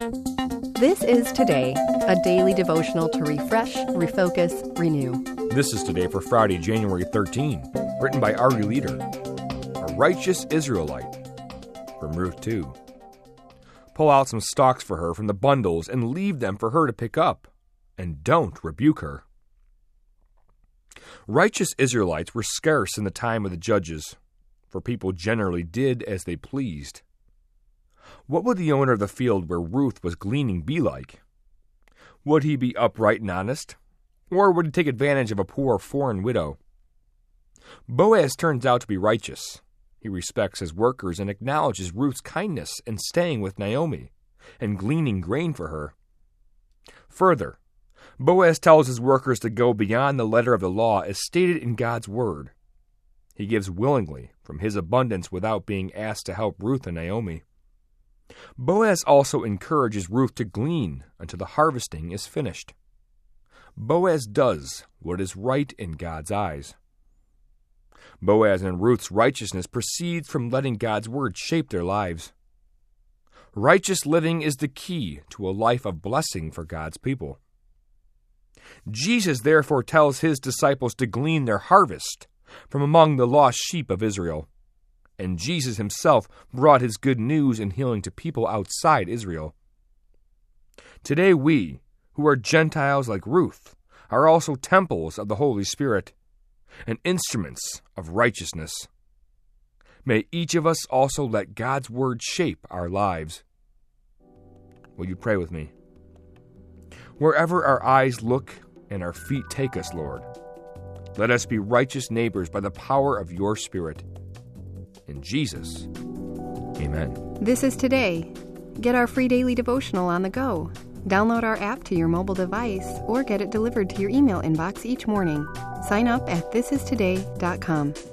This is Today, a daily devotional to refresh, refocus, renew. This is Today for Friday, January 13, written by Ari Leader. A righteous Israelite, from Ruth 2. Pull out some stalks for her from the bundles and leave them for her to pick up, and don't rebuke her. Righteous Israelites were scarce in the time of the judges, for people generally did as they pleased. What would the owner of the field where Ruth was gleaning be like? Would he be upright and honest, or would he take advantage of a poor foreign widow? Boaz turns out to be righteous. He respects his workers and acknowledges Ruth's kindness in staying with Naomi and gleaning grain for her. Further, Boaz tells his workers to go beyond the letter of the law as stated in God's word. He gives willingly from his abundance without being asked to help Ruth and Naomi. Boaz also encourages Ruth to glean until the harvesting is finished. Boaz does what is right in God's eyes. Boaz and Ruth's righteousness proceeds from letting God's word shape their lives. Righteous living is the key to a life of blessing for God's people. Jesus therefore tells his disciples to glean their harvest from among the lost sheep of Israel. And Jesus himself brought his good news and healing to people outside Israel. Today we, who are Gentiles like Ruth, are also temples of the Holy Spirit and instruments of righteousness. May each of us also let God's word shape our lives. Will you pray with me? Wherever our eyes look and our feet take us, Lord, let us be righteous neighbors by the power of your Spirit. In Jesus, amen. This is Today. Get our free daily devotional on the go. Download our app to your mobile device or get it delivered to your email inbox each morning. Sign up at thisistoday.com.